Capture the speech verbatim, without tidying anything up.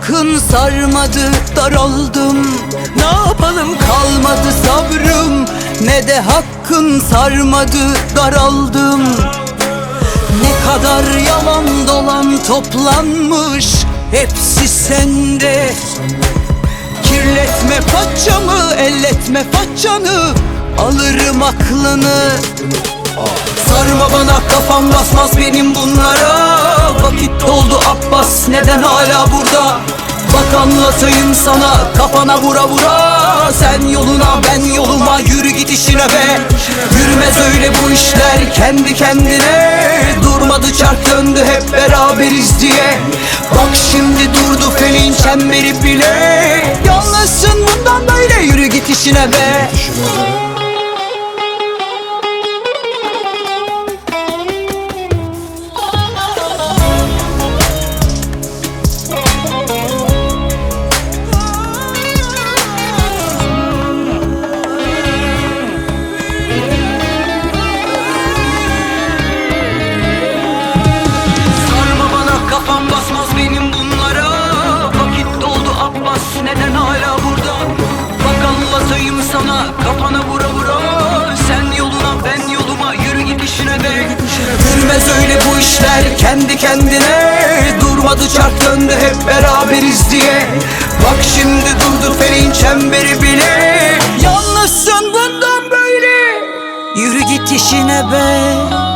hakkın sarmadı, daraldım. Ne yapalım, kalmadı sabrım. Ne de hakkın sarmadı, daraldım. Ne kadar yalan dolan toplanmış, hepsi sende. Kirletme façamı, elletme façanı, alırım aklını. Sarma bana, kafam basmaz benim bunlara. Vakit doldu Abbas, neden hala burada? Bak anlatayım sana, kafana vura vura. Sen yoluna ben yoluma, yürü git işine be. Yürümez öyle bu işler kendi kendine. Durmadı çark döndü, hep beraberiz diye. Bak şimdi durdu felin çemberi bile. Yalnızsın bundan böyle, yürü git işine be. Neden hala burada? Bak anlatayım sana, kafana vura vura. Sen yoluna ben yoluma, yürü git işine de. Yürümez öyle bu işler kendi kendine. Durmadı çark döndü, hep beraberiz diye. Bak şimdi durdu felin çemberi bile. Yalnızsın bundan böyle, yürü git işine be.